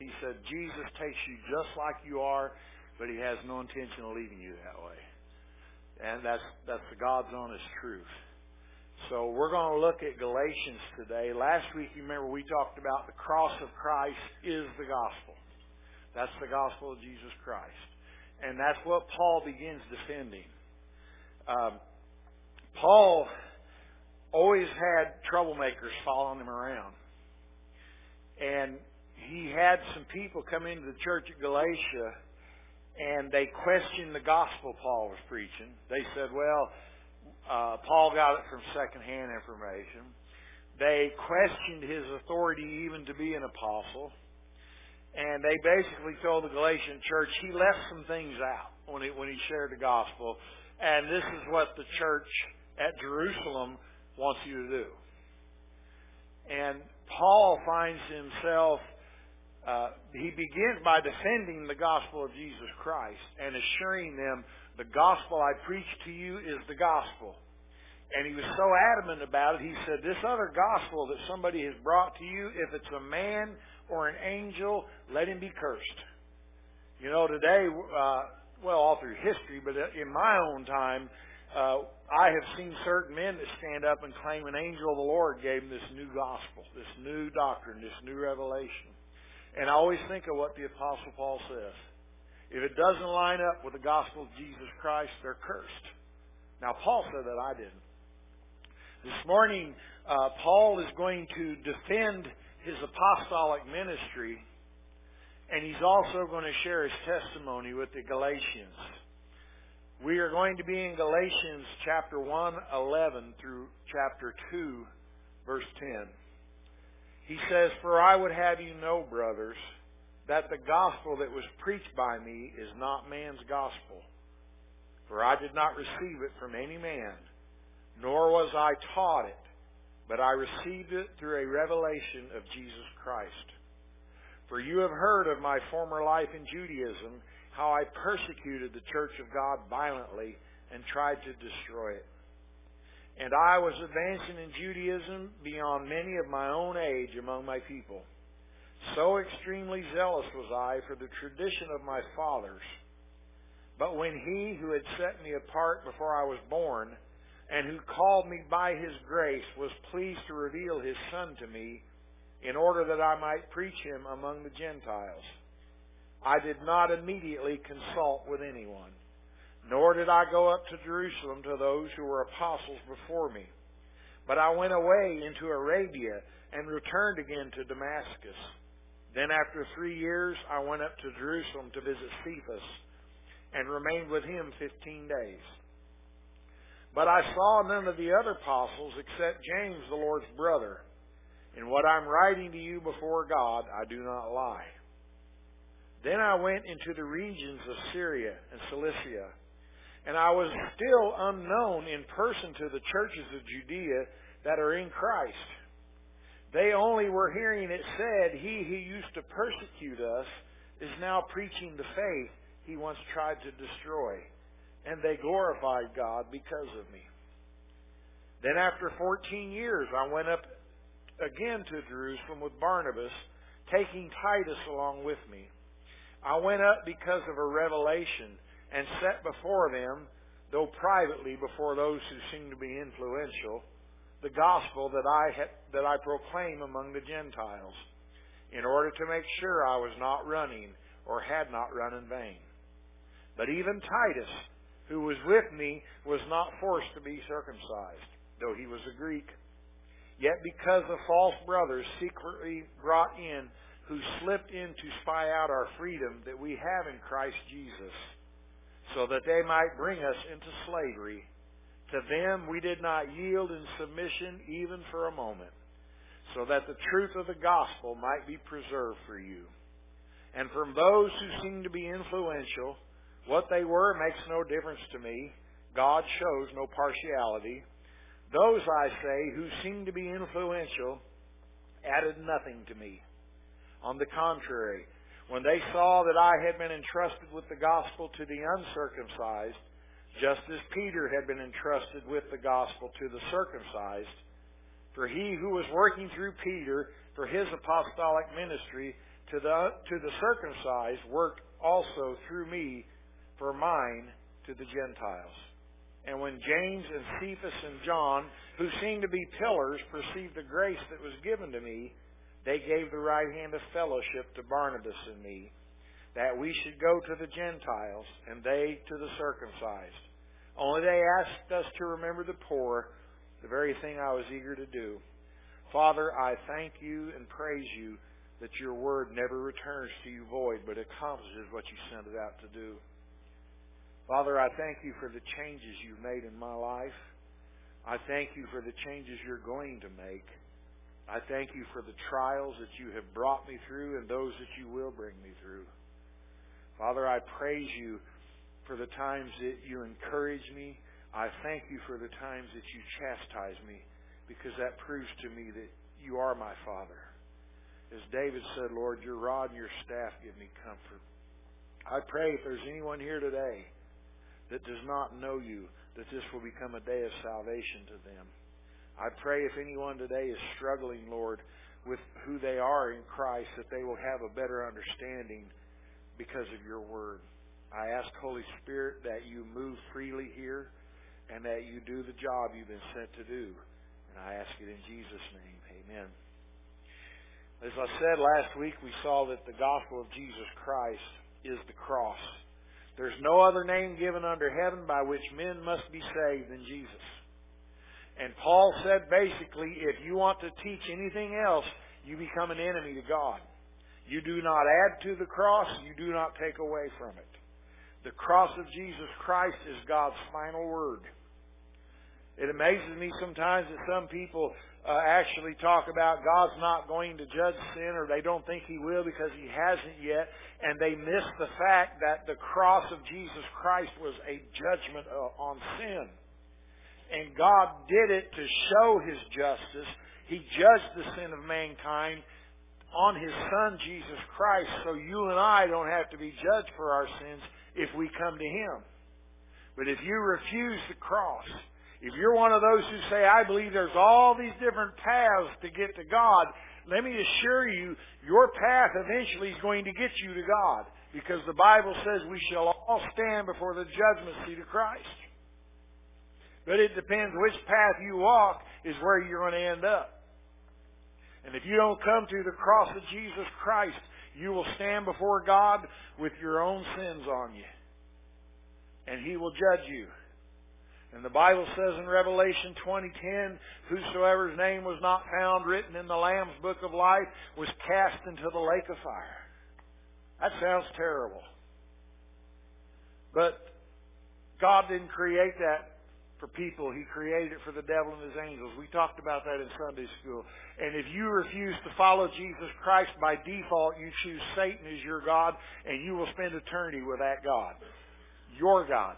He said, Jesus takes you just like you are, but He has no intention of leaving you that way. And that's the God's honest truth. So we're going to look at Galatians today. Last week, you remember, we talked about the cross of Christ is the gospel. That's the gospel of Jesus Christ. And that's what Paul begins defending. Paul always had troublemakers following him around. And he had some people come into the church at Galatia, and they questioned the gospel Paul was preaching. They said, well, Paul got it from secondhand information. They questioned his authority even to be an apostle. And they basically told the Galatian church he left some things out when he shared the gospel. And this is what the church at Jerusalem wants you to do. And Paul finds himself, he begins by defending the gospel of Jesus Christ and assuring them, the gospel I preach to you is the gospel. And he was so adamant about it, he said, this other gospel that somebody has brought to you, if it's a man or an angel, let him be cursed. You know, today, all through history, but in my own time, I have seen certain men that stand up and claim an angel of the Lord gave them this new gospel, this new doctrine, this new revelation. And I always think of what the Apostle Paul says. If it doesn't line up with the gospel of Jesus Christ, they're cursed. Now, Paul said that, I didn't. This morning, Paul is going to defend his apostolic ministry, and he's also going to share his testimony with the Galatians. We are going to be in Galatians chapter 1:11 through chapter 2, verse 10. He says, for I would have you know, brothers, that the gospel that was preached by me is not man's gospel. For I did not receive it from any man, nor was I taught it, but I received it through a revelation of Jesus Christ. For you have heard of my former life in Judaism, how I persecuted the church of God violently and tried to destroy it. And I was advancing in Judaism beyond many of my own age among my people. So extremely zealous was I for the tradition of my fathers. But when He who had set me apart before I was born, and who called me by His grace, was pleased to reveal His Son to me, in order that I might preach Him among the Gentiles, I did not immediately consult with anyone, nor did I go up to Jerusalem to those who were apostles before me. But I went away into Arabia and returned again to Damascus. Then after 3 years I went up to Jerusalem to visit Cephas and remained with him 15 days. But I saw none of the other apostles except James, the Lord's brother. In what I'm writing to you before God, I do not lie. Then I went into the regions of Syria and Cilicia, and I was still unknown in person to the churches of Judea that are in Christ. They only were hearing it said, he who used to persecute us is now preaching the faith he once tried to destroy. And they glorified God because of me. Then after 14 years, I went up again to Jerusalem with Barnabas, taking Titus along with me. I went up because of a revelation and set before them, though privately before those who seemed to be influential, the gospel that I proclaim among the Gentiles, in order to make sure I was not running or had not run in vain. But even Titus, who was with me, was not forced to be circumcised, though he was a Greek. Yet because of false brothers secretly brought in, who slipped in to spy out our freedom that we have in Christ Jesus, so that they might bring us into slavery, to them we did not yield in submission even for a moment, so that the truth of the gospel might be preserved for you. And from those who seem to be influential, what they were makes no difference to me. God shows no partiality. Those, I say, who seem to be influential added nothing to me. On the contrary, when they saw that I had been entrusted with the gospel to the uncircumcised, just as Peter had been entrusted with the gospel to the circumcised, for he who was working through Peter for his apostolic ministry to the circumcised, work also through me for mine to the Gentiles. And when James and Cephas and John, who seemed to be pillars, perceived the grace that was given to me, they gave the right hand of fellowship to Barnabas and me, that we should go to the Gentiles, and they to the circumcised. Only they asked us to remember the poor, the very thing I was eager to do. Father, I thank you and praise you that your word never returns to you void, but accomplishes what you sent it out to do. Father, I thank you for the changes you've made in my life. I thank you for the changes you're going to make. I thank you for the trials that you have brought me through and those that you will bring me through. Father, I praise you for the times that you encourage me. I thank you for the times that you chastise me, because that proves to me that you are my Father. As David said, Lord, your rod and your staff give me comfort. I pray if there's anyone here today that does not know you, that this will become a day of salvation to them. I pray if anyone today is struggling, Lord, with who they are in Christ, that they will have a better understanding because of your word. I ask, Holy Spirit, that you move freely here and that you do the job you've been sent to do. And I ask it in Jesus' name. Amen. As I said last week, we saw that the gospel of Jesus Christ is the cross. There's no other name given under heaven by which men must be saved than Jesus. And Paul said basically, if you want to teach anything else, you become an enemy to God. You do not add to the cross, you do not take away from it. The cross of Jesus Christ is God's final word. It amazes me sometimes that some people actually talk about God's not going to judge sin, or they don't think He will because He hasn't yet, and they miss the fact that the cross of Jesus Christ was a judgment on sin. And God did it to show His justice. He judged the sin of mankind on His Son, Jesus Christ, so you and I don't have to be judged for our sins if we come to Him. But if you refuse the cross, if you're one of those who say, I believe there's all these different paths to get to God, let me assure you, your path eventually is going to get you to God, because the Bible says we shall all stand before the judgment seat of Christ. But it depends which path you walk is where you're going to end up. And if you don't come to the cross of Jesus Christ, you will stand before God with your own sins on you. And He will judge you. And the Bible says in Revelation 20:10, whosoever's name was not found written in the Lamb's book of life was cast into the lake of fire. That sounds terrible. But God didn't create that for people. He created it for the devil and his angels. We talked about that in Sunday school. And if you refuse to follow Jesus Christ, by default you choose Satan as your God, and you will spend eternity with that God. Your God.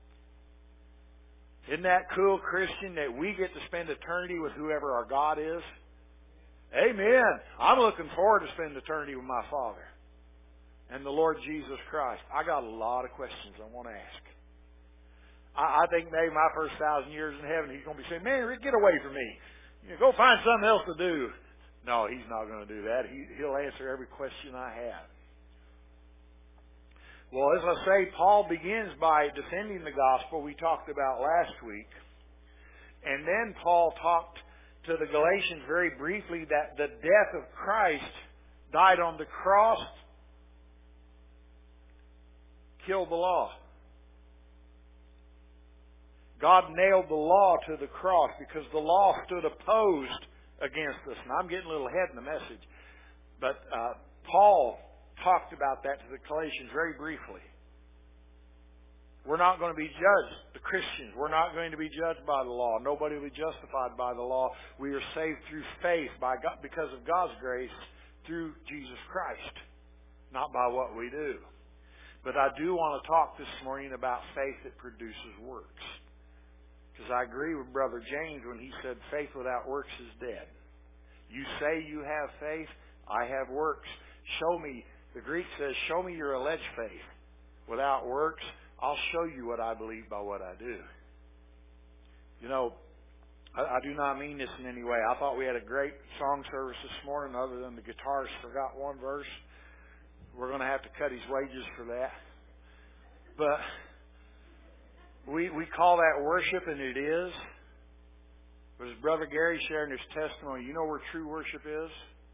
Isn't that cool, Christian, that we get to spend eternity with whoever our God is? Amen. I'm looking forward to spending eternity with my Father and the Lord Jesus Christ. I got a lot of questions I want to ask. I think maybe my first 1,000 years in heaven, He's going to be saying, man, Rick, get away from me. Go find something else to do. No, He's not going to do that. He'll answer every question I have. Well, as I say, Paul begins by defending the gospel we talked about last week. And then Paul talked to the Galatians very briefly that the death of Christ died on the cross, killed the law. God nailed the law to the cross because the law stood opposed against us. And I'm getting a little ahead in the message. But Paul talked about that to the Galatians very briefly. We're not going to be judged, the Christians. We're not going to be judged by the law. Nobody will be justified by the law. We are saved through faith by God, because of God's grace through Jesus Christ, not by what we do. But I do want to talk this morning about faith that produces works. Because I agree with Brother James when he said faith without works is dead. You say you have faith, I have works. Show me, the Greek says, show me your alleged faith. Without works, I'll show you what I believe by what I do. You know, I do not mean this in any way. I thought we had a great song service this morning, other than the guitarist forgot one verse. We're going to have to cut his wages for that. But we call that worship, and it is. But as Brother Gary sharing his testimony, you know where true worship is?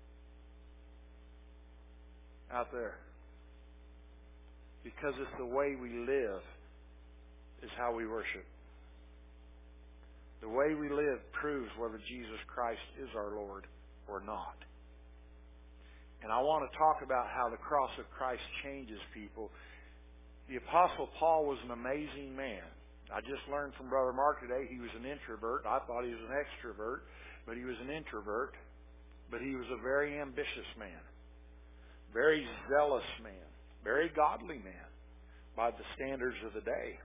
Out there. Because it's the way we live is how we worship. The way we live proves whether Jesus Christ is our Lord or not. And I want to talk about how the cross of Christ changes people. The Apostle Paul was an amazing man. I just learned from Brother Mark today he was an introvert. I thought he was an extrovert, but he was an introvert. But he was a very ambitious man, very zealous man, very godly man by the standards of the day.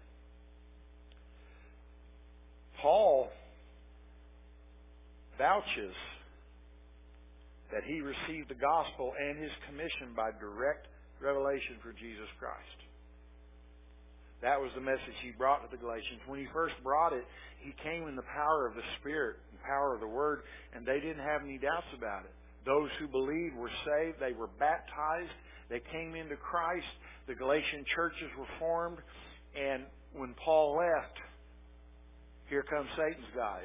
Paul vouches that he received the gospel and his commission by direct revelation for Jesus Christ. That was the message he brought to the Galatians. When he first brought it, he came in the power of the Spirit, the power of the Word, and they didn't have any doubts about it. Those who believed were saved. They were baptized. They came into Christ. The Galatian churches were formed. And when Paul left, here comes Satan's guys.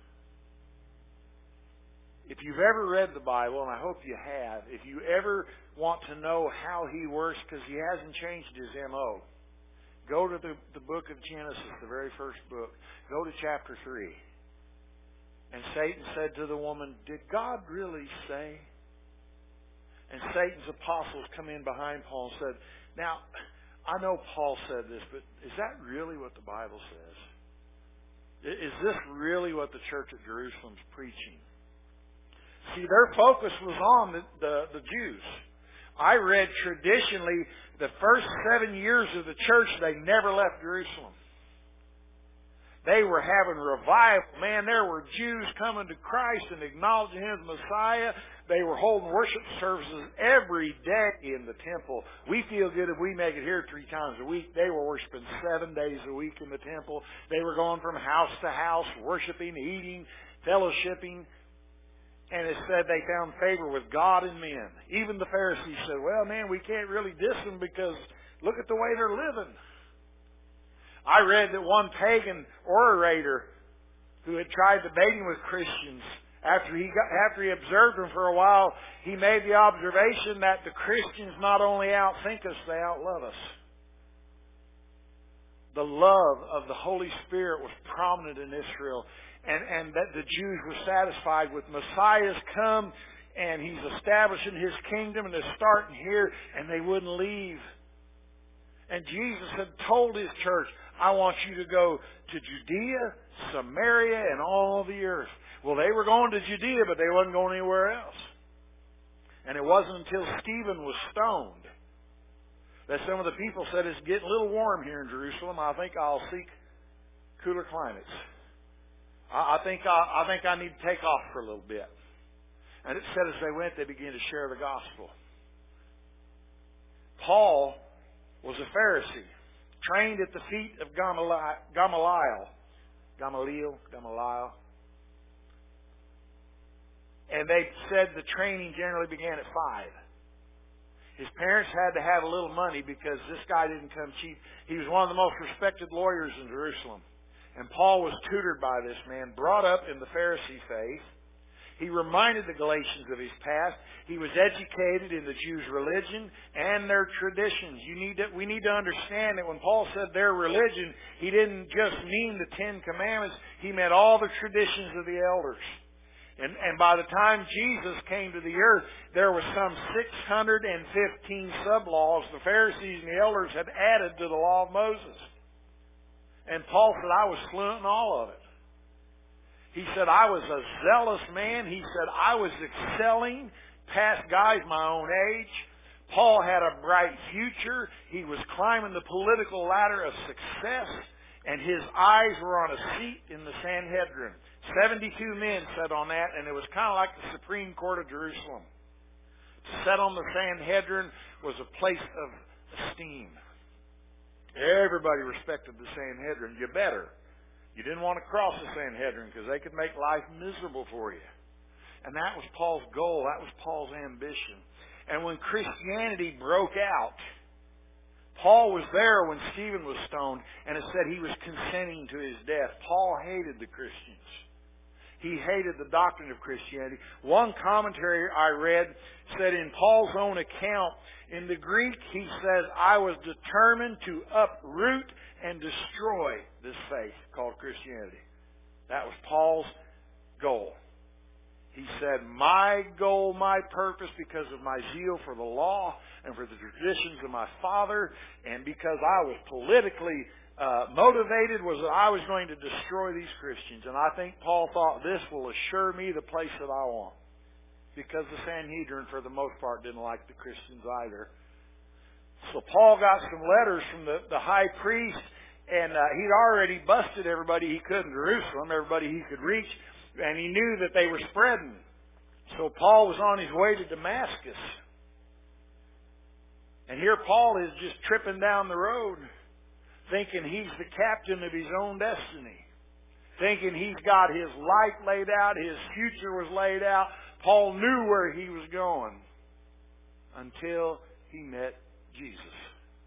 If you've ever read the Bible, and I hope you have, if you ever want to know how he works, because he hasn't changed his M.O., go to the book of Genesis, the very first book. Go to chapter 3. And Satan said to the woman, "Did God really say?" And Satan's apostles come in behind Paul and said, "Now, I know Paul said this, but is that really what the Bible says? Is this really what the church at Jerusalem's preaching?" See, their focus was on the Jews. I read traditionally the first 7 years of the church, they never left Jerusalem. They were having revival. Man, there were Jews coming to Christ and acknowledging Him as Messiah. They were holding worship services every day in the temple. We feel good if we make it here 3 times a week. They were worshiping 7 days a week in the temple. They were going from house to house, worshiping, eating, fellowshipping. And it said they found favor with God and men. Even the Pharisees said, "Well, man, we can't really diss them because look at the way they're living." I read that one pagan orator who had tried debating with Christians, after he observed them for a while, he made the observation that the Christians not only outthink us, they outlove us. The love of the Holy Spirit was prominent in Israel. And that the Jews were satisfied with Messiah's come and He's establishing His kingdom and is starting here, and they wouldn't leave. And Jesus had told His church, "I want you to go to Judea, Samaria, and all the earth." Well, they were going to Judea, but they wasn't going anywhere else. And it wasn't until Stephen was stoned that some of the people said, "It's getting a little warm here in Jerusalem. I think I'll seek cooler climates. I think I need to take off for a little bit." And it said as they went, they began to share the gospel. Paul was a Pharisee, trained at the feet of Gamaliel. And they said the training generally began at 5. His parents had to have a little money because this guy didn't come cheap. He was one of the most respected lawyers in Jerusalem. And Paul was tutored by this man, brought up in the Pharisee faith. He reminded the Galatians of his past. He was educated in the Jews' religion and their traditions. We need to understand that when Paul said their religion, he didn't just mean the 10 Commandments. He meant all the traditions of the elders. And by the time Jesus came to the earth, there was some 615 sub-laws the Pharisees and the elders had added to the law of Moses. And Paul said, "I was fluent in all of it." He said, "I was a zealous man." He said, "I was excelling past guys my own age." Paul had a bright future. He was climbing the political ladder of success. And his eyes were on a seat in the Sanhedrin. 72 men sat on that, and it was kind of like the Supreme Court of Jerusalem. To sit on the Sanhedrin was a place of esteem. Everybody respected the Sanhedrin. You better. You didn't want to cross the Sanhedrin because they could make life miserable for you. And that was Paul's goal. That was Paul's ambition. And when Christianity broke out, Paul was there when Stephen was stoned, and it said he was consenting to his death. Paul hated the Christians. He hated the doctrine of Christianity. One commentary I read said in Paul's own account, in the Greek, he says, I was determined to uproot and destroy this faith called Christianity. That was Paul's goal. He said, my goal, my purpose, because of my zeal for the law and for the traditions of my father, and because I was politically motivated, was that I was going to destroy these Christians. And I think Paul thought, this will assure me the place that I want. Because the Sanhedrin, for the most part, didn't like the Christians either. So Paul got some letters from the high priest, and he'd already busted everybody he could in Jerusalem, everybody he could reach, and he knew that they were spreading. So Paul was on his way to Damascus. And here Paul is just tripping down the road, thinking he's the captain of his own destiny, thinking he's got his life laid out, his future was laid out. Paul knew where he was going until he met Jesus.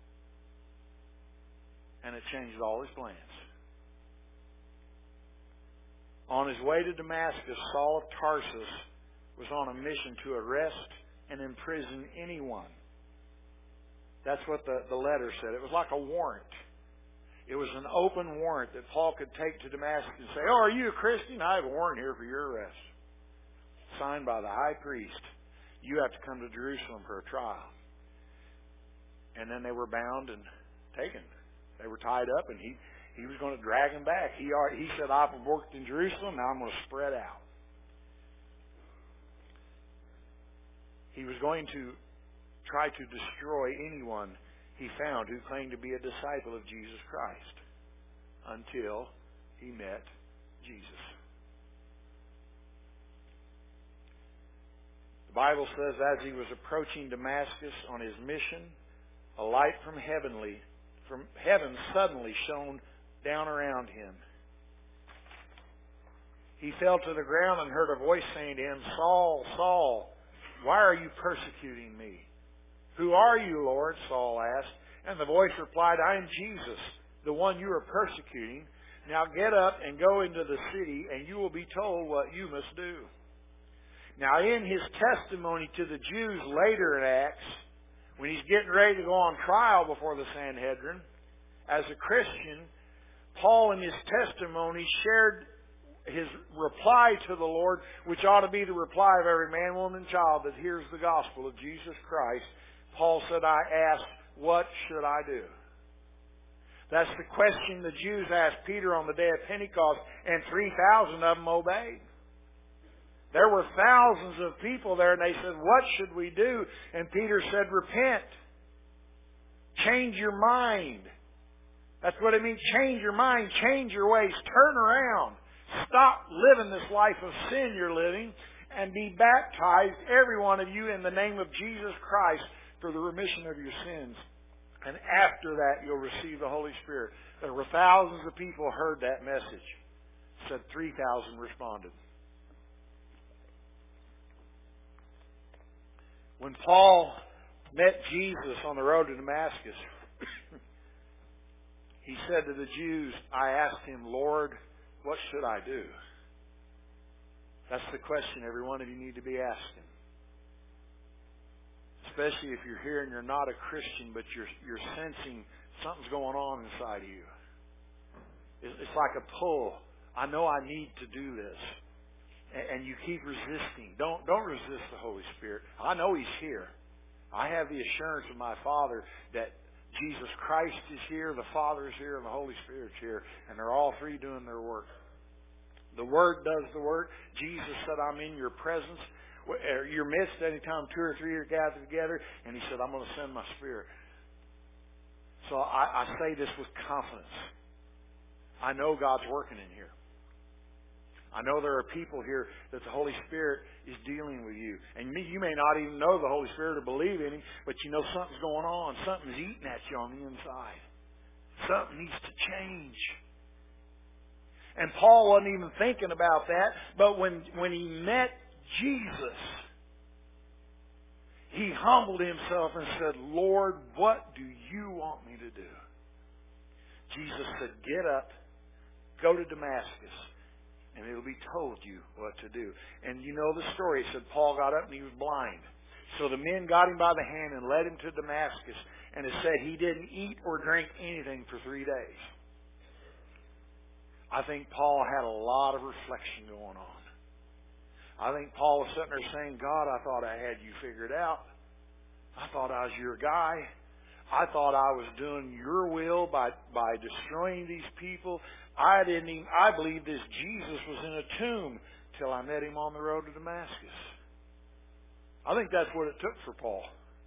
And it changed all his plans. On his way to Damascus, Saul of Tarsus was on a mission to arrest and imprison anyone. That's what the letter said. It was like a warrant. It was an open warrant that Paul could take to Damascus and say, oh, are you a Christian? I have a warrant here for your arrest. Signed by the high priest. You have to come to Jerusalem for a trial. And then they were bound and taken. They were tied up, and he was going to drag them back. He said, I've worked in Jerusalem, now I'm going to spread out. He was going to try to destroy anyone he found who claimed to be a disciple of Jesus Christ until he met Jesus. The Bible says as he was approaching Damascus on his mission, a light from heaven suddenly shone down around him. He fell to the ground and heard a voice saying to him, Saul, Saul, why are you persecuting me? Who are you, Lord? Saul asked. And the voice replied, I am Jesus, the one you are persecuting. Now get up and go into the city, and you will be told what you must do. Now in his testimony to the Jews later in Acts, when he's getting ready to go on trial before the Sanhedrin, as a Christian, Paul in his testimony shared his reply to the Lord, which ought to be the reply of every man, woman, and child that hears the gospel of Jesus Christ. Paul said, I asked, what should I do? That's the question the Jews asked Peter on the day of Pentecost, and 3,000 of them obeyed. There were thousands of people there, and they said, what should we do? And Peter said, repent. Change your mind. That's what it means. Change your mind. Change your ways. Turn around. Stop living this life of sin you're living, and be baptized, every one of you, in the name of Jesus Christ for the remission of your sins. And after that, you'll receive the Holy Spirit. There were thousands of people who heard that message. Said 3,000 responded. When Paul met Jesus on the road to Damascus, he said to the Jews, I asked him, Lord, what should I do? That's the question every one of you need to be asking. Especially if you're here and you're not a Christian, but you're sensing something's going on inside of you. It's like a pull. I know I need to do this. And you keep resisting. Don't resist the Holy Spirit. I know He's here. I have the assurance of my Father that Jesus Christ is here, the Father is here, and the Holy Spirit's here. And they're all three doing their work. The Word does the work. Jesus said, I'm in your presence, your midst, anytime 2 or 3 are gathered together. And He said, I'm going to send my Spirit. So I say this with confidence. I know God's working in here. I know there are people here that the Holy Spirit is dealing with you. And you may not even know the Holy Spirit or believe in Him, but you know something's going on. Something's eating at you on the inside. Something needs to change. And Paul wasn't even thinking about that, but when he met Jesus, He humbled himself and said, Lord, what do you want me to do? Jesus said, get up, go to Damascus, and it'll be told you what to do. And you know the story. It said Paul got up and he was blind. So the men got him by the hand and led him to Damascus. And it said he didn't eat or drink anything for 3 days. I think Paul had a lot of reflection going on. I think Paul was sitting there saying, God, I thought I had you figured out. I thought I was your guy. I thought I was doing your will by destroying these people. I believed this Jesus was in a tomb till I met him on the road to Damascus. I think that's what it took for Paul.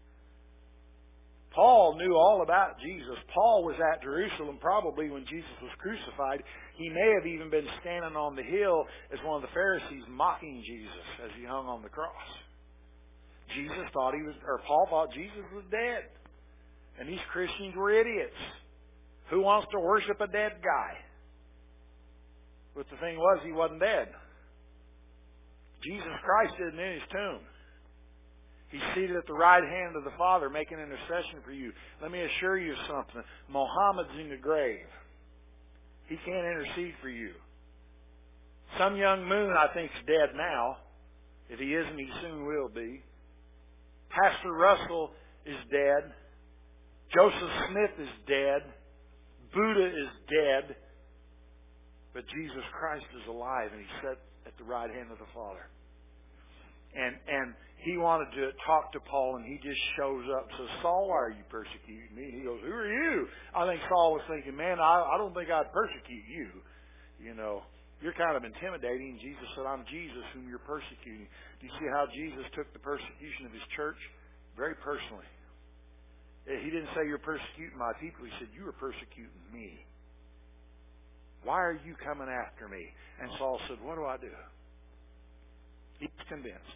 Paul knew all about Jesus. Paul was at Jerusalem probably when Jesus was crucified. He may have even been standing on the hill as one of the Pharisees mocking Jesus as he hung on the cross. Paul thought Jesus was dead. And these Christians were idiots. Who wants to worship a dead guy? But the thing was, he wasn't dead. Jesus Christ isn't in his tomb. He's seated at the right hand of the Father making intercession for you. Let me assure you of something. Muhammad's in the grave. He can't intercede for you. Sun Myung Moon, I think, is dead now. If he isn't, he soon will be. Pastor Russell is dead. Joseph Smith is dead. Buddha is dead. But Jesus Christ is alive, and he's set at the right hand of the Father. And he wanted to talk to Paul, and he just shows up and says, Saul, why are you persecuting me? And he goes, who are you? I think Saul was thinking, man, I don't think I'd persecute you. You know, you're kind of intimidating. And Jesus said, I'm Jesus whom you're persecuting. Do you see how Jesus took the persecution of his church? Very personally. He didn't say, you're persecuting my people. He said, you are persecuting me. Why are you coming after me? And Saul said, what do I do? He's convinced.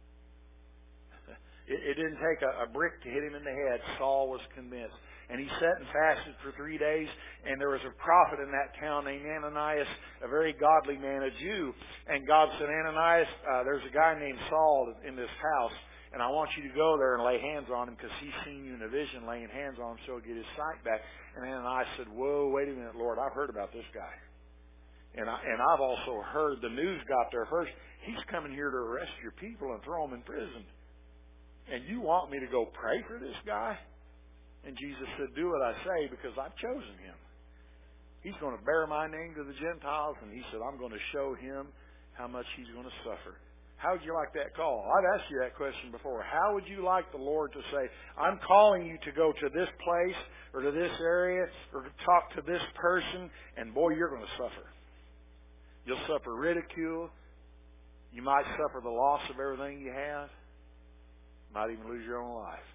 It didn't take a brick to hit him in the head. Saul was convinced. And he sat and fasted for 3 days, and there was a prophet in that town named Ananias, a very godly man, a Jew. And God said, Ananias, there's a guy named Saul in this house, and I want you to go there and lay hands on him because he's seen you in a vision laying hands on him so he'll get his sight back. And Ananias said, whoa, wait a minute, Lord, I've heard about this guy. And I've also heard the news got there first. He's coming here to arrest your people and throw them in prison. And you want me to go pray for this guy? And Jesus said, do what I say because I've chosen him. He's going to bear my name to the Gentiles. And he said, I'm going to show him how much he's going to suffer. How would you like that call? I've asked you that question before. How would you like the Lord to say, I'm calling you to go to this place or to this area or to talk to this person, and boy, you're going to suffer. You'll suffer ridicule. You might suffer the loss of everything you have. You might even lose your own life.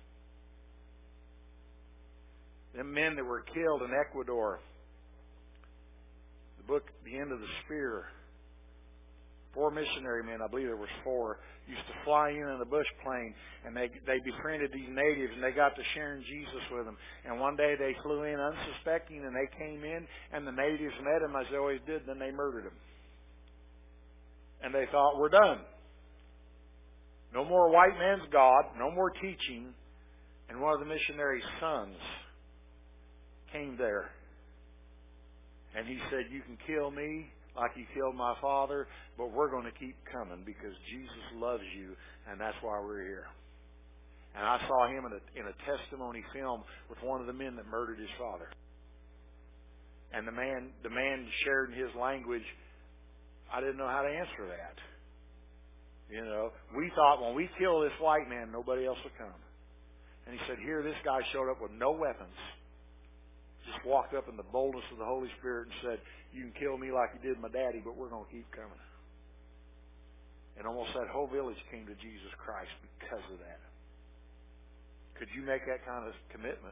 Them men that were killed in Ecuador, the book, The End of the Spear, 4 missionary men, I believe there was 4, used to fly in a bush plane, and they befriended these natives, and they got to sharing Jesus with them. And one day they flew in unsuspecting, and they came in, and the natives met them as they always did, then they murdered them. And they thought, we're done. No more white man's God, no more teaching. And one of the missionaries' sons came there. And he said, you can kill me like you killed my father, but we're going to keep coming because Jesus loves you, and that's why we're here. And I saw him in a testimony film with one of the men that murdered his father. And the man shared in his language. I didn't know how to answer that. You know, we thought when we kill this white man, nobody else will come. And he said, here, this guy showed up with no weapons. Just walked up in the boldness of the Holy Spirit and said, you can kill me like you did my daddy, but we're going to keep coming. And almost that whole village came to Jesus Christ because of that. Could you make that kind of commitment?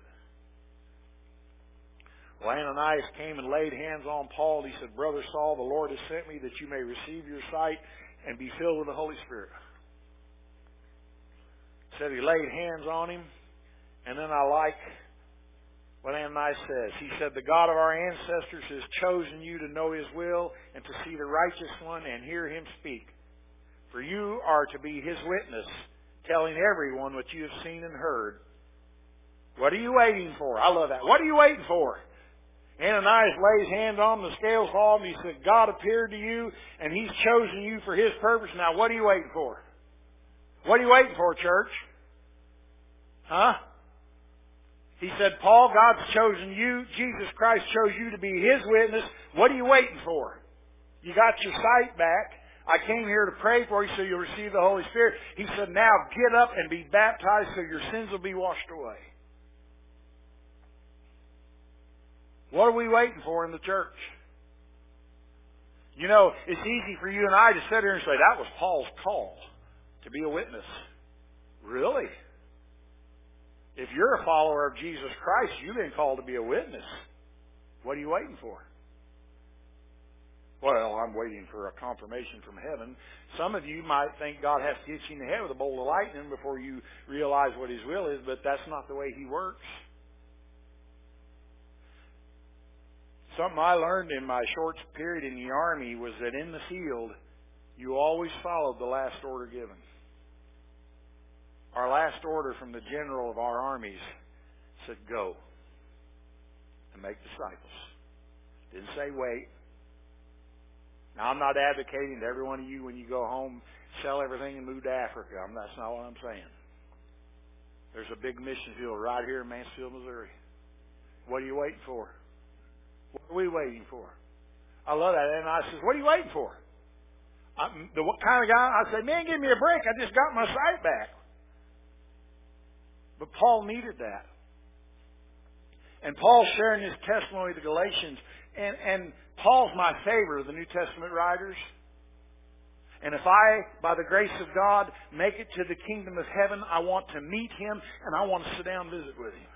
Well, Ananias came and laid hands on Paul. He said, Brother Saul, the Lord has sent me that you may receive your sight and be filled with the Holy Spirit. Said he laid hands on him. And then I like what Ananias says. He said, the God of our ancestors has chosen you to know his will and to see the righteous one and hear him speak. For you are to be his witness, telling everyone what you have seen and heard. What are you waiting for? I love that. What are you waiting for? Ananias lays hands on him, the scales fall, and he said, God appeared to you, and He's chosen you for His purpose. Now, what are you waiting for? What are you waiting for, church? Huh? He said, Paul, God's chosen you. Jesus Christ chose you to be His witness. What are you waiting for? You got your sight back. I came here to pray for you so you'll receive the Holy Spirit. He said, now get up and be baptized so your sins will be washed away. What are we waiting for in the church? You know, it's easy for you and I to sit here and say, that was Paul's call to be a witness. Really? If you're a follower of Jesus Christ, you've been called to be a witness. What are you waiting for? Well, I'm waiting for a confirmation from heaven. Some of you might think God has to hit you in the head with a bolt of lightning before you realize what His will is, but that's not the way He works. Something I learned in my short period in the Army was that in the field, you always followed the last order given. Our last order from the general of our armies said, go and make disciples. Didn't say wait. Now, I'm not advocating to every one of you when you go home, sell everything and move to Africa. That's not what I'm saying. There's a big mission field right here in Mansfield, Missouri. What are you waiting for? What are we waiting for? I love that. And I says, what are you waiting for? I'm the kind of guy, I say, man, give me a break. I just got my sight back. But Paul needed that. And Paul's sharing his testimony to the Galatians. And Paul's my favorite of the New Testament writers. And if I, by the grace of God, make it to the kingdom of heaven, I want to meet him and I want to sit down and visit with him.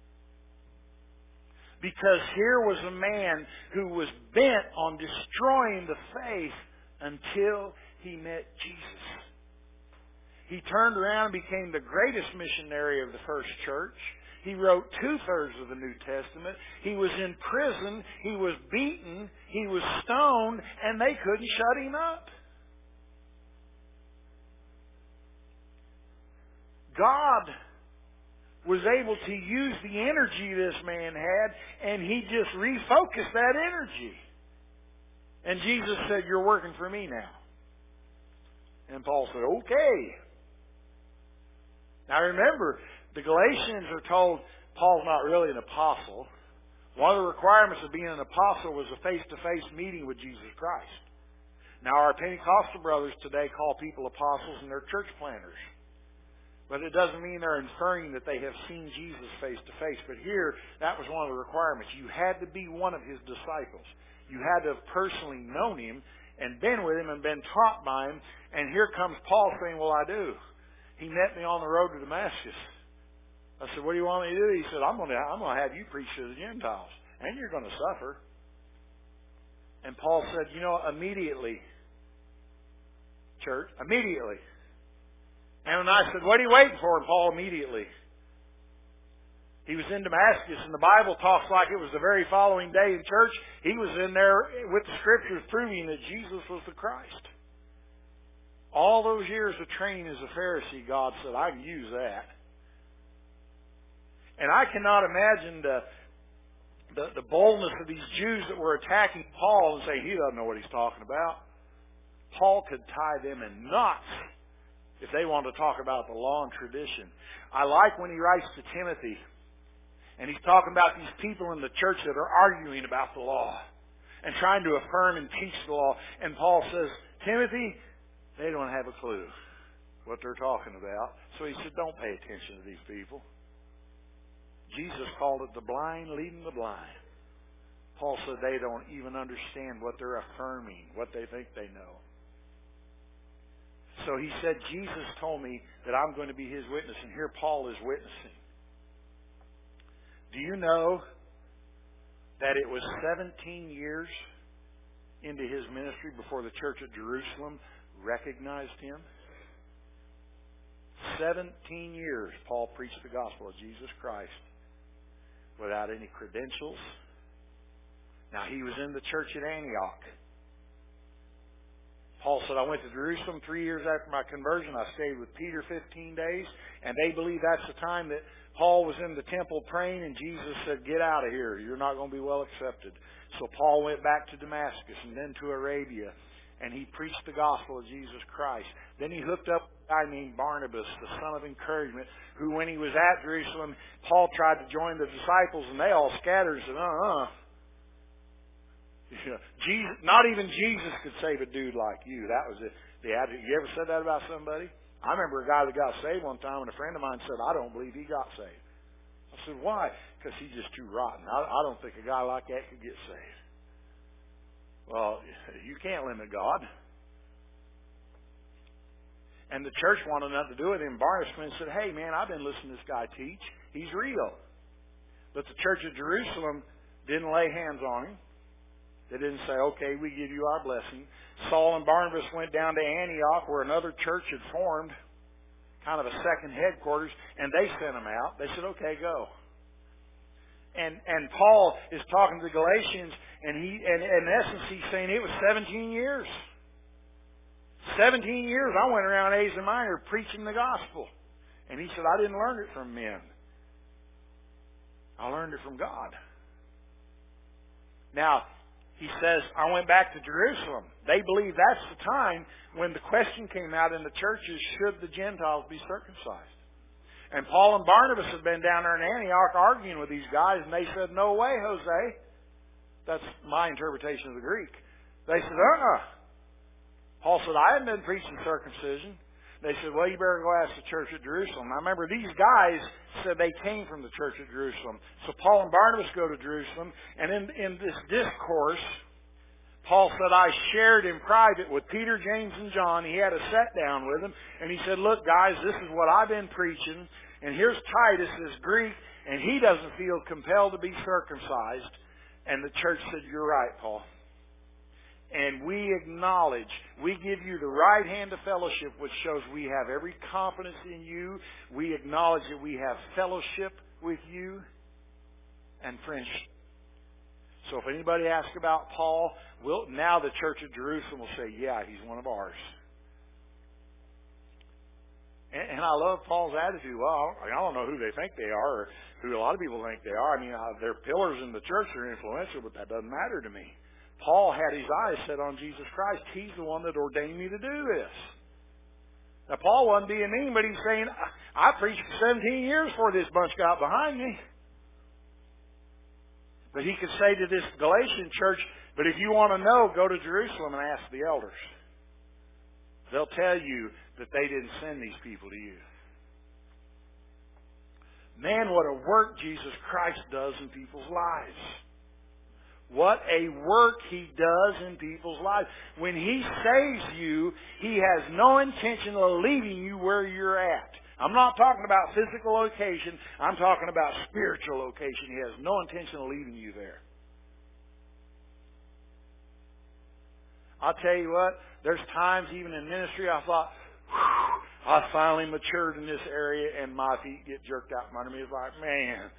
Because here was a man who was bent on destroying the faith until he met Jesus. He turned around and became the greatest missionary of the first church. He wrote 2/3 of the New Testament. He was in prison. He was beaten. He was stoned. And they couldn't shut him up. God was able to use the energy this man had, and He just refocused that energy. And Jesus said, you're working for me now. And Paul said, okay. Now remember, the Galatians are told Paul's not really an apostle. One of the requirements of being an apostle was a face-to-face meeting with Jesus Christ. Now our Pentecostal brothers today call people apostles and they're church planters. But it doesn't mean they're inferring that they have seen Jesus face to face. But here, that was one of the requirements. You had to be one of His disciples. You had to have personally known Him and been with Him and been taught by Him. And here comes Paul saying, well, I do. He met me on the road to Damascus. I said, what do you want me to do? He said, I'm going to have you preach to the Gentiles. And you're going to suffer. And Paul said, immediately, church, immediately. And I said, what are you waiting for? And Paul immediately. He was in Damascus, and the Bible talks like it was the very following day in church. He was in there with the Scriptures proving that Jesus was the Christ. All those years of training as a Pharisee, God said, I can use that. And I cannot imagine the boldness of these Jews that were attacking Paul and saying, he doesn't know what he's talking about. Paul could tie them in knots if they want to talk about the law and tradition. I like when he writes to Timothy, and he's talking about these people in the church that are arguing about the law and trying to affirm and teach the law. And Paul says, Timothy, they don't have a clue what they're talking about. So he said, don't pay attention to these people. Jesus called it the blind leading the blind. Paul said they don't even understand what they're affirming, what they think they know. So he said, Jesus told me that I'm going to be His witness, and here Paul is witnessing. Do you know that it was 17 years into his ministry before the church at Jerusalem recognized him? 17 years Paul preached the gospel of Jesus Christ without any credentials. Now he was in the church at Antioch. Paul said, I went to Jerusalem 3 years after my conversion. I stayed with Peter 15 days. And they believe that's the time that Paul was in the temple praying, and Jesus said, get out of here. You're not going to be well accepted. So Paul went back to Damascus and then to Arabia, and he preached the gospel of Jesus Christ. Then he hooked up with a guy named Barnabas, the son of encouragement, who when he was at Jerusalem, Paul tried to join the disciples, and they all scattered and said, Jesus, not even Jesus could save a dude like you. That was it. You ever said that about somebody? I remember a guy that got saved one time, and a friend of mine said, I don't believe he got saved. I said, why? Because he's just too rotten. I don't think a guy like that could get saved. Well, you can't limit God. And the church wanted nothing to do with him. Barnabas went and said, hey, man, I've been listening to this guy teach. He's real. But the church of Jerusalem didn't lay hands on him. They didn't say, okay, we give you our blessing. Saul and Barnabas went down to Antioch where another church had formed, kind of a second headquarters, and they sent them out. They said, okay, go. And Paul is talking to the Galatians, and in essence he's saying it was 17 years. 17 years I went around Asia Minor preaching the gospel. And he said, I didn't learn it from men. I learned it from God. Now, he says, I went back to Jerusalem. They believe that's the time when the question came out in the churches, should the Gentiles be circumcised? And Paul and Barnabas had been down there in Antioch arguing with these guys, and they said, no way, Jose. That's my interpretation of the Greek. They said, Paul said, I haven't been preaching circumcision. They said, well, you better go ask the church at Jerusalem. Now remember, these guys said they came from the church at Jerusalem. So Paul and Barnabas go to Jerusalem, and in this discourse, Paul said, I shared in private with Peter, James, and John. He had a sit down with them, and he said, look, guys, this is what I've been preaching, and here's Titus, this Greek, and he doesn't feel compelled to be circumcised. And the church said, you're right, Paul. And we acknowledge, we give you the right hand of fellowship, which shows we have every confidence in you. We acknowledge that we have fellowship with you and friendship. So if anybody asks about Paul, now the church of Jerusalem will say, yeah, he's one of ours. And I love Paul's attitude. Well, I don't know who they think they are, or who a lot of people think they are. I mean, they're pillars in the church, they're influential, but that doesn't matter to me. Paul had his eyes set on Jesus Christ. He's the one that ordained me to do this. Now, Paul wasn't being mean, but he's saying, I preached for 17 years before this bunch got behind me. But he could say to this Galatian church, but if you want to know, go to Jerusalem and ask the elders. They'll tell you that they didn't send these people to you. Man, what a work Jesus Christ does in people's lives. What a work He does in people's lives. When He saves you, He has no intention of leaving you where you're at. I'm not talking about physical location. I'm talking about spiritual location. He has no intention of leaving you there. I'll tell you what, there's times even in ministry I thought, I finally matured in this area, and my feet get jerked out from under me. It's like, man.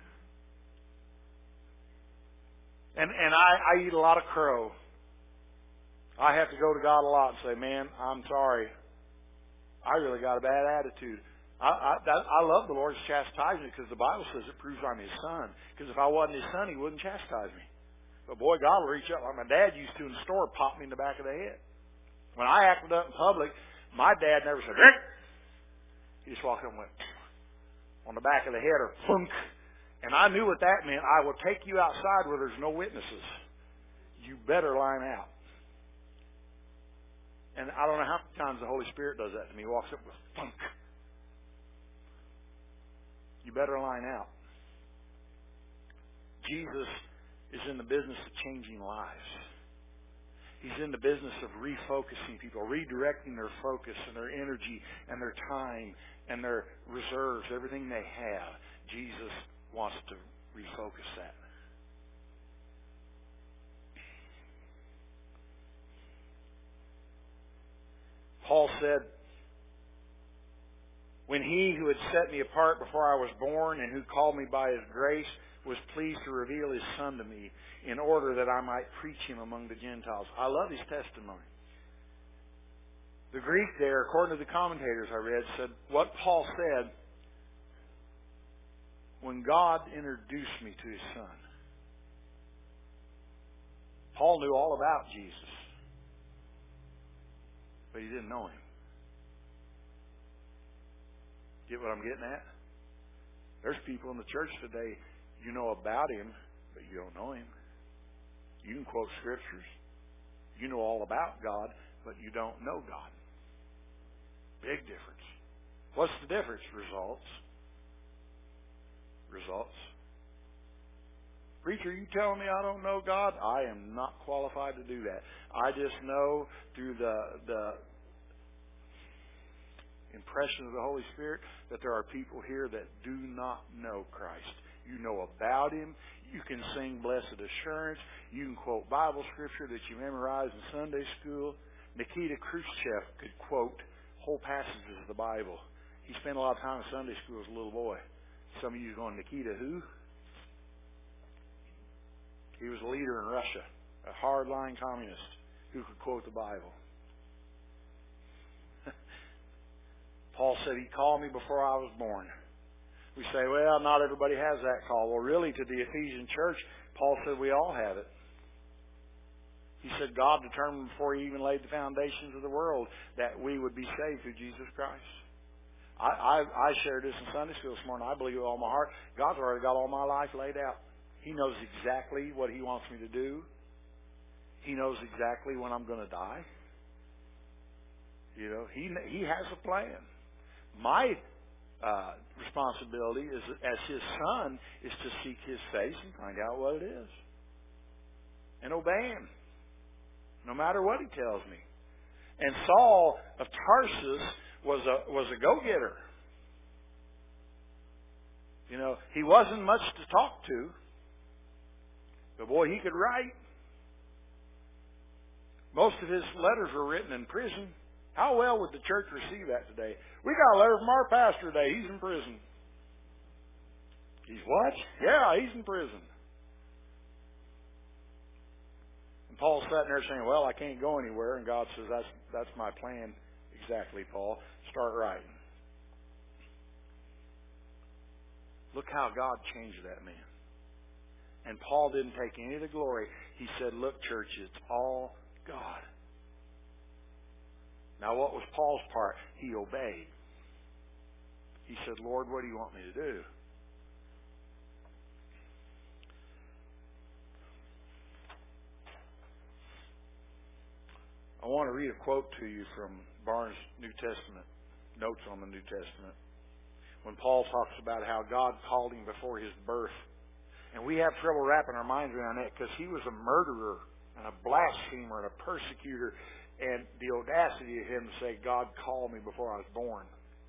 And I eat a lot of crow. I have to go to God a lot and say, man, I'm sorry. I really got a bad attitude. I love the Lord's chastisement because the Bible says it proves I'm His son. Because if I wasn't His son, He wouldn't chastise me. But boy, God will reach up like my dad used to in the store, pop me in the back of the head. When I acted up in public, my dad never said, Rick. He just walked up and went on the back of the head or thunk. And I knew what that meant. I will take you outside where there's no witnesses. You better line out. And I don't know how many times the Holy Spirit does that to me. He walks up with thunk. You better line out. Jesus is in the business of changing lives. He's in the business of refocusing people, redirecting their focus and their energy and their time and their reserves, everything they have. Jesus wants to refocus that. Paul said, when He who had set me apart before I was born and who called me by His grace was pleased to reveal His Son to me in order that I might preach Him among the Gentiles. I love His testimony. The Greek there, according to the commentators I read, said what Paul said when God introduced me to His Son. Paul knew all about Jesus, but he didn't know Him. Get what I'm getting at? There's people in the church today, you know about Him, but you don't know Him. You can quote scriptures. You know all about God, but you don't know God. Big difference. What's the difference? Results. Results. Preacher, you telling me I don't know God? I am not qualified to do that. I just know through the impression of the Holy Spirit that there are people here that do not know Christ. You know about Him. You can sing Blessed Assurance. You can quote Bible scripture that you memorized in Sunday school. Nikita Khrushchev could quote whole passages of the Bible. He spent a lot of time in Sunday school as a little boy. Some of you are going, Nikita who? He was a leader in Russia, a hardline communist who could quote the Bible. Paul said, He called me before I was born. We say, well, not everybody has that call. Well, really, to the Ephesian church, Paul said we all have it. He said God determined before He even laid the foundations of the world that we would be saved through Jesus Christ. I shared this in Sunday school this morning. I believe with all my heart, God's already got all my life laid out. He knows exactly what He wants me to do. He knows exactly when I'm going to die. You know, He has a plan. My responsibility is, as His son, is to seek His face and find out what it is, and obey Him, no matter what He tells me. And Saul of Tarsus was a go-getter. You know, he wasn't much to talk to, but boy, he could write. Most of his letters were written in prison. How well would the church receive that today? We got a letter from our pastor today. He's in prison. He's what? Yeah, he's in prison. And Paul's sitting there saying, well, I can't go anywhere. And God says, that's my plan exactly, Paul. Start writing. Look how God changed that man. And Paul didn't take any of the glory. He said, look, church, it's all God. Now, what was Paul's part? He obeyed. He said, Lord, what do you want me to do? I want to read a quote to you from Barnes' New Testament, notes on the New Testament, when Paul talks about how God called him before his birth. And we have trouble wrapping our minds around that because he was a murderer and a blasphemer and a persecutor, and the audacity of him to say, God called me before I was born.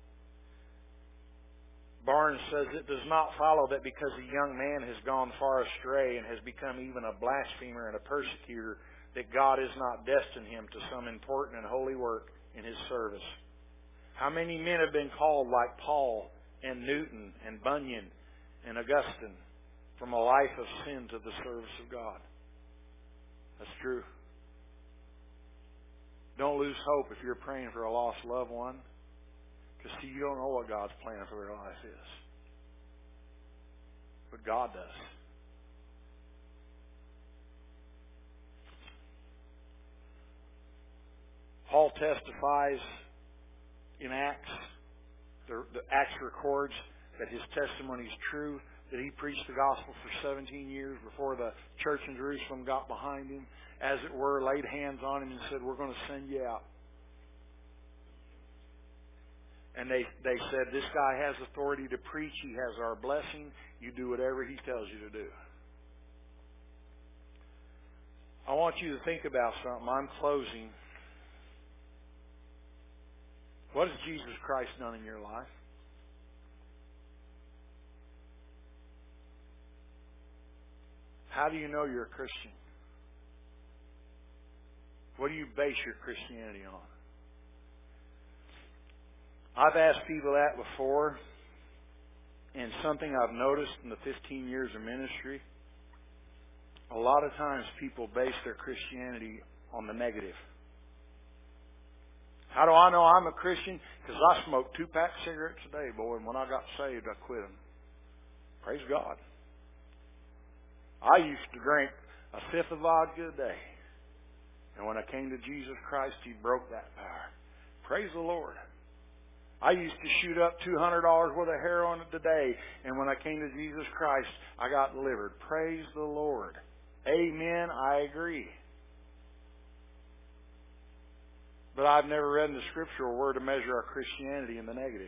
Barnes says it does not follow that because a young man has gone far astray and has become even a blasphemer and a persecutor, that God has not destined him to some important and holy work in His service. How many men have been called like Paul and Newton and Bunyan and Augustine from a life of sin to the service of God? That's true. Don't lose hope if you're praying for a lost loved one, because see, you don't know what God's plan for their life is. But God does. Paul testifies in Acts. The Acts records that his testimony is true, that he preached the gospel for 17 years before the church in Jerusalem got behind him, as it were, laid hands on him and said, we're going to send you out. And they said, this guy has authority to preach. He has our blessing. You do whatever he tells you to do. I want you to think about something. I'm closing. What has Jesus Christ done in your life? How do you know you're a Christian? What do you base your Christianity on? I've asked people that before, and something I've noticed in the 15 years of ministry, a lot of times people base their Christianity on the negative. How do I know I'm a Christian? Because I smoked 2 packs of cigarettes a day, boy, and when I got saved, I quit them. Praise God. I used to drink a fifth of vodka a day. And when I came to Jesus Christ, He broke that power. Praise the Lord. I used to shoot up $200 worth of heroin a day, and when I came to Jesus Christ, I got delivered. Praise the Lord. Amen. I agree. But I've never read in the Scripture where to measure our Christianity in the negative.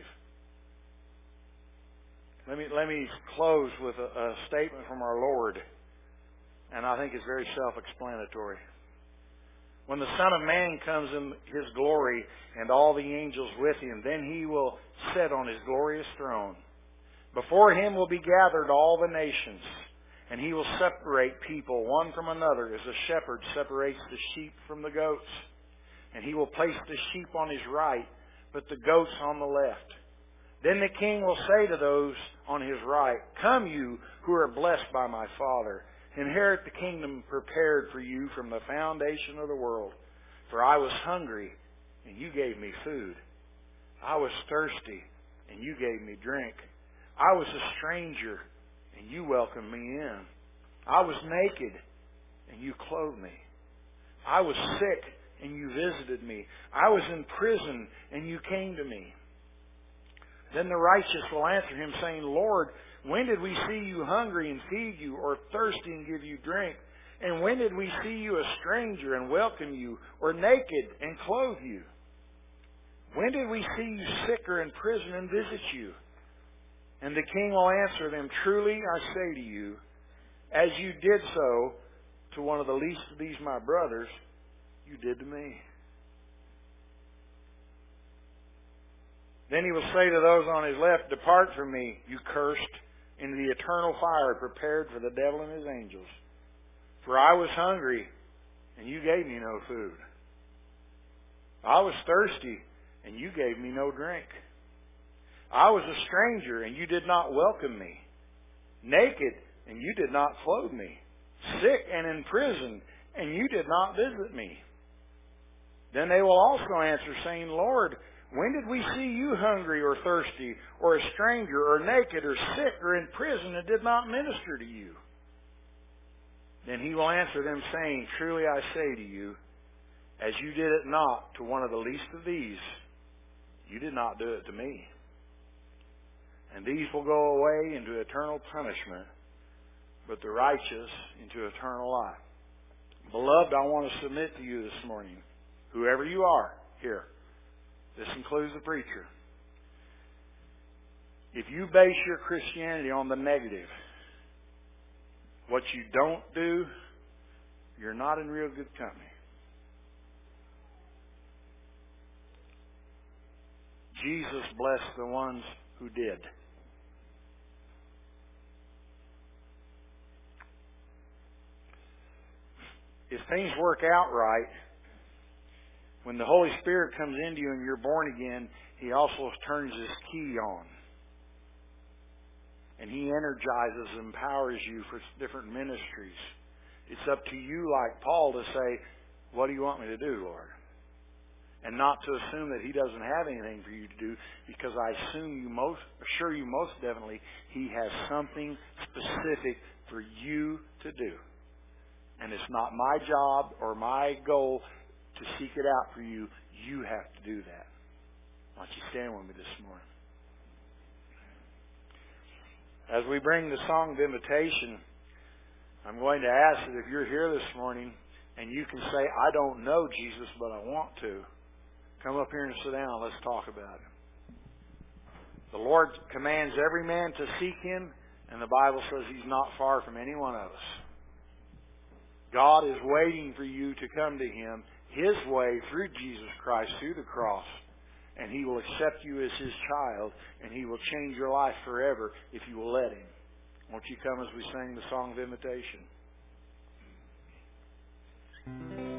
Let me close with a statement from our Lord, and I think it's very self-explanatory. When the Son of Man comes in His glory and all the angels with Him, then He will sit on His glorious throne. Before Him will be gathered all the nations, and He will separate people one from another as a shepherd separates the sheep from the goats. And He will place the sheep on His right, but the goats on the left. Then the King will say to those on His right, "Come, you who are blessed by my Father, inherit the kingdom prepared for you from the foundation of the world. For I was hungry, and you gave me food. I was thirsty, and you gave me drink. I was a stranger, and you welcomed me in. I was naked, and you clothed me. I was sick, and you visited me. I was in prison, and you came to me." Then the righteous will answer Him, saying, "Lord, when did we see you hungry and feed you, or thirsty and give you drink? And when did we see you a stranger and welcome you, or naked and clothe you? When did we see you sick or in prison and visit you?" And the King will answer them, "Truly I say to you, as you did so to one of the least of these my brothers, you did to me." Then He will say to those on His left, "Depart from me, you cursed, into the eternal fire prepared for the devil and his angels. For I was hungry, and you gave me no food. I was thirsty, and you gave me no drink. I was a stranger, and you did not welcome me. Naked, and you did not clothe me. Sick and in prison, and you did not visit me." Then they will also answer, saying, "Lord, when did we see you hungry or thirsty, or a stranger, or naked, or sick, or in prison, and did not minister to you?" Then He will answer them, saying, "Truly I say to you, as you did it not to one of the least of these, you did not do it to me." And these will go away into eternal punishment, but the righteous into eternal life. Beloved, I want to submit to you this morning, whoever you are here, this includes the preacher, if you base your Christianity on the negative, what you don't do, you're not in real good company. Jesus blessed the ones who did. If things work out right, when the Holy Spirit comes into you and you're born again, He also turns His key on. And He energizes and empowers you for different ministries. It's up to you, like Paul, to say, "What do you want me to do, Lord?" And not to assume that He doesn't have anything for you to do, because I assure you most definitely He has something specific for you to do. And it's not my job or my goal to seek it out for you. You have to do that. Why don't you stand with me this morning? As we bring the song of invitation, I'm going to ask that if you're here this morning and you can say, "I don't know Jesus, but I want to," come up here and sit down. Let's talk about it. The Lord commands every man to seek Him, and the Bible says He's not far from any one of us. God is waiting for you to come to Him His way through Jesus Christ, through the cross. And He will accept you as His child, and He will change your life forever if you will let Him. Won't you come as we sing the song of invitation?